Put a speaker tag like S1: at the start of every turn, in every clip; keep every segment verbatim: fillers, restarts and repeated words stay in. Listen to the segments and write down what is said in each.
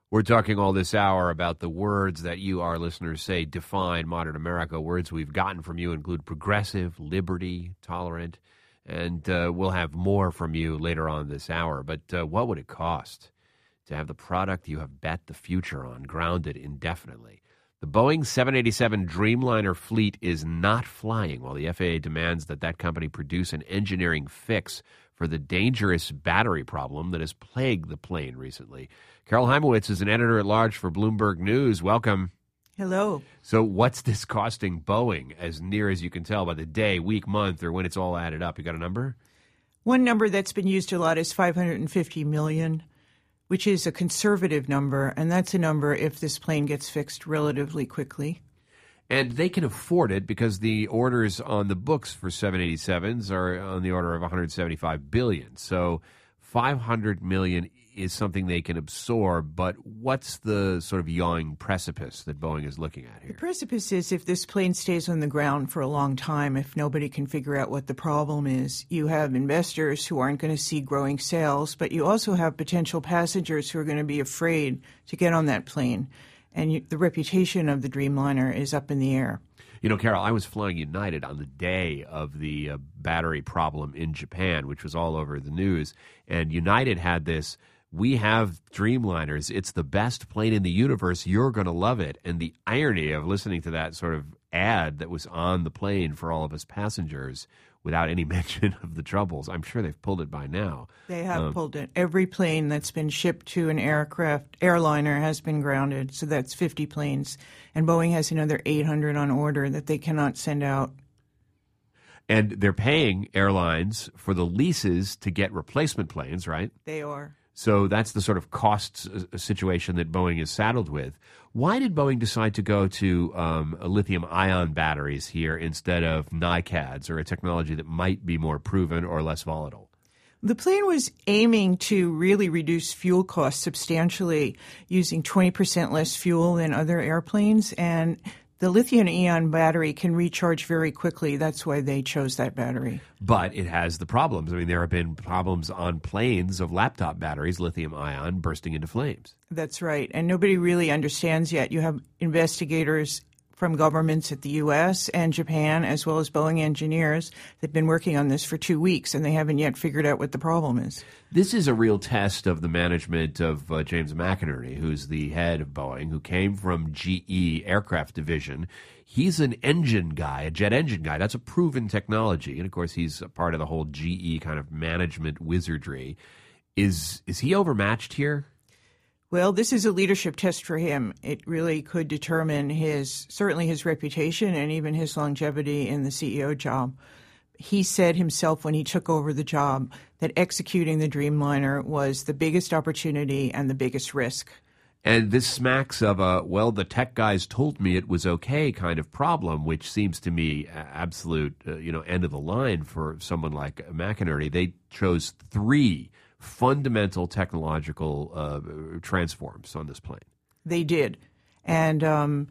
S1: We're talking all this hour about the words that you, our listeners, say define modern America. Words we've gotten from you include progressive, liberty, tolerant, and uh, we'll have more from you later on this hour. But uh, what would it cost to have the product you have bet the future on grounded indefinitely? The Boeing seven eighty-seven Dreamliner fleet is not flying while the F A A demands that that company produce an engineering fix for the dangerous battery problem that has plagued the plane recently. Carol Heimowitz is an editor-at-large for Bloomberg News. Welcome.
S2: Hello.
S1: So what's this costing Boeing, as near as you can tell by the day, week, month, or when it's all added up? You got a number?
S2: One number that's been used a lot is five hundred fifty million dollars, which is a conservative number, and that's a number if this plane gets fixed relatively quickly.
S1: And they can afford it because the orders on the books for seven eighty-sevens are on the order of one hundred seventy-five billion dollars. So five hundred million dollars is something they can absorb, but what's the sort of yawning precipice that Boeing is looking at here?
S2: The precipice is if this plane stays on the ground for a long time, if nobody can figure out what the problem is. You have investors who aren't going to see growing sales, but you also have potential passengers who are going to be afraid to get on that plane. And you, the reputation of the Dreamliner is up in the air.
S1: You know, Carol, I was flying United on the day of the uh, battery problem in Japan, which was all over the news. And United had this, we have Dreamliners. It's the best plane in the universe. You're going to love it. And the irony of listening to that sort of ad that was on the plane for all of us passengers without any mention of the troubles. I'm sure they've pulled it by now.
S2: They have
S1: um,
S2: pulled it. Every plane that's been shipped to an aircraft airliner has been grounded. So that's fifty planes. And Boeing has another eight hundred on order that they cannot send out.
S1: And they're paying airlines for the leases to get replacement planes, right?
S2: They are.
S1: So that's the sort of cost situation that Boeing is saddled with. Why did Boeing decide to go to um, lithium-ion batteries here instead of NiCads, or a technology that might be more proven or less volatile?
S2: The plane was aiming to really reduce fuel costs substantially, using twenty percent less fuel than other airplanes, and the lithium-ion battery can recharge very quickly. That's why they chose that battery.
S1: But it has the problems. I mean, there have been problems on planes of laptop batteries, lithium-ion, bursting into flames.
S2: That's right. And nobody really understands yet. You have investigators from governments at the U S and Japan, as well as Boeing engineers, that have been working on this for two weeks, and they haven't yet figured out what the problem is.
S1: This is a real test of the management of uh, James McInerney, who's the head of Boeing, who came from G E Aircraft Division. He's an engine guy, a jet engine guy. That's a proven technology. And, of course, he's a part of the whole G E kind of management wizardry. Is is he overmatched here?
S2: Well, this is a leadership test for him. It really could determine his, certainly his reputation and even his longevity in the C E O job. He said himself when he took over the job that executing the Dreamliner was the biggest opportunity and the biggest risk.
S1: And this smacks of a, well, the tech guys told me it was okay kind of problem, which seems to me absolute, uh, you know, end of the line for someone like McInerney. They chose three fundamental technological uh, transforms on this plane.
S2: They did. And um,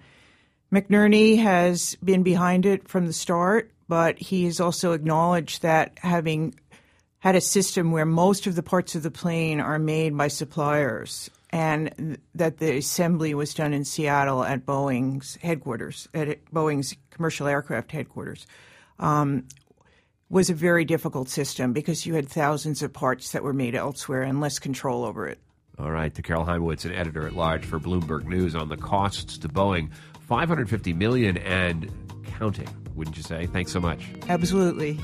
S2: McNerney has been behind it from the start, but he has also acknowledged that having had a system where most of the parts of the plane are made by suppliers and th- that the assembly was done in Seattle at Boeing's headquarters, at Boeing's commercial aircraft headquarters, um, was a very difficult system because you had thousands of parts that were made elsewhere and less control over it.
S1: All right, to Carol Heimowitz, an editor-at-large for Bloomberg News on the costs to Boeing, five hundred fifty million dollars and counting, wouldn't you say? Thanks so much.
S2: Absolutely.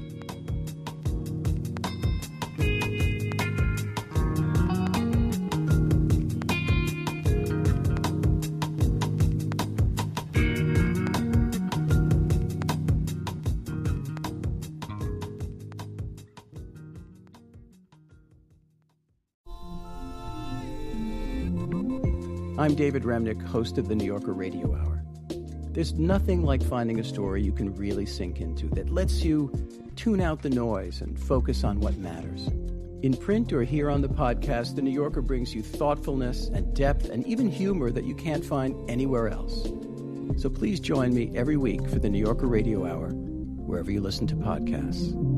S3: I'm David Remnick, host of the New Yorker Radio Hour. There's nothing like finding a story you can really sink into that lets you tune out the noise and focus on what matters. In print or here on the podcast, the New Yorker brings you thoughtfulness and depth and even humor that you can't find anywhere else. So please join me every week for the New Yorker Radio Hour, wherever you listen to podcasts.